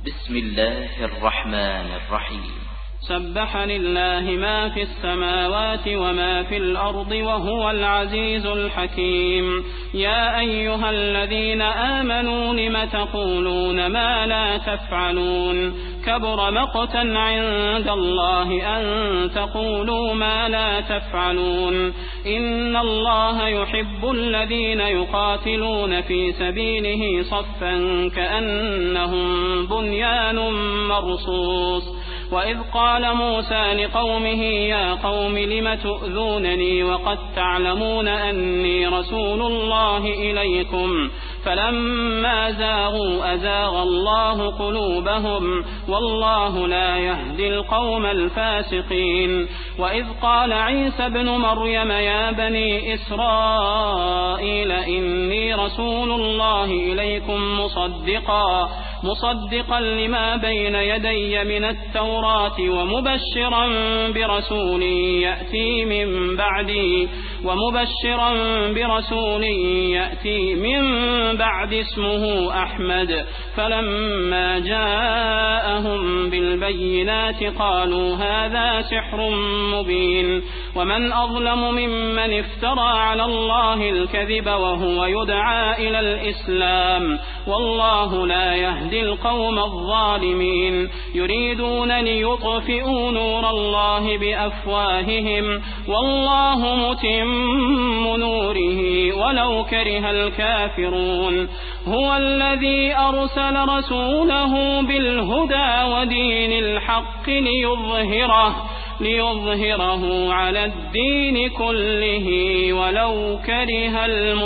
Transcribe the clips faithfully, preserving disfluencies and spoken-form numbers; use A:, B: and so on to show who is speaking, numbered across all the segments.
A: بسم الله الرحمن الرحيم.
B: سبح لله ما في السماوات وما في الأرض وهو العزيز الحكيم. يا أيها الذين آمنوا لم تقولون ما لا تفعلون كبر مقتا عند الله أن تقولوا ما لا تفعلون. إن الله يحب الذين يقاتلون في سبيله صفا كأنهم بنيان مرصوص. وإذ قال موسى لقومه يا قوم لم تؤذونني وقد تعلمون أني رسول الله إليكم فلما زاغوا أزاغ الله قلوبهم والله لا يهدي القوم الفاسقين. وإذ قال عيسى ابن مريم يا بني إسرائيل إني رسول الله إليكم مصدقا مصدقا لما بين يدي من التوراة ومبشرا برسول يأتي من بعدي ومبشرا برسول يأتي من بعد اسمه أحمد. فلما جاءهم بالبينات قالوا هذا سحر مبين. ومن أظلم ممن افترى على الله الكذب وهو يدعى إلى الإسلام والله لا يهدي القوم الظالمين. يريدون ليطفئوا نور الله بأفواههم والله متم نوره ولو كره الكافرون. هو الذي أرسل رسوله بالهدى ودين الحق ليظهره ليظهره على الدين كله ولو كره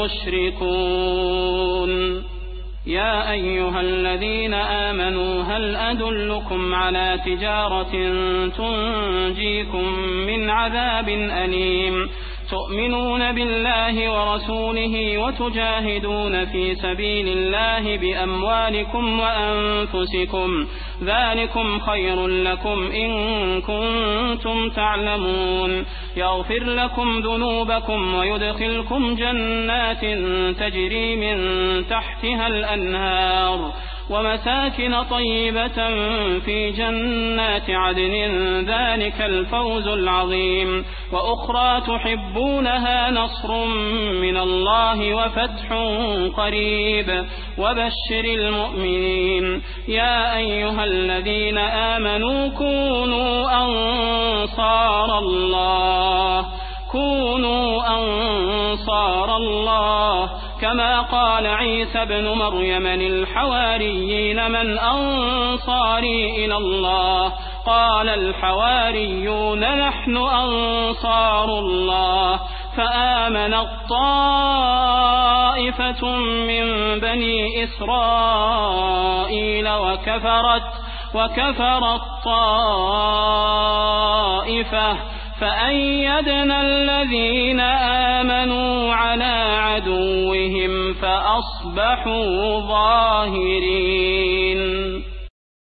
B: المشركون. يا أيها الذين آمنوا هل أدلكم على تجارة تنجيكم من عذاب أليم تؤمنون بالله ورسوله وتجاهدون في سبيل الله بأموالكم وأنفسكم ذلكم خير لكم إن كنتم تعلمون. يغفر لكم ذنوبكم ويدخلكم جنات تجري من تحتها الأنهار ومساكن طيبة في جنات عدن ذلك الفوز العظيم. وأخرى تحبونها نصر من الله وفتح قريب وبشر المؤمنين. يا أيها الذين آمنوا كونوا أنصار الله كونوا أنصار الله كما قال عيسى ابن مريم للحواريين من أنصاري إلى الله قال الحواريون نحن أنصار الله. فآمنت طائفة من بني إسرائيل وكفرت وكفرت طائفة فأيدنا الذين آمنوا على عدوهم فأصبحوا ظاهرين.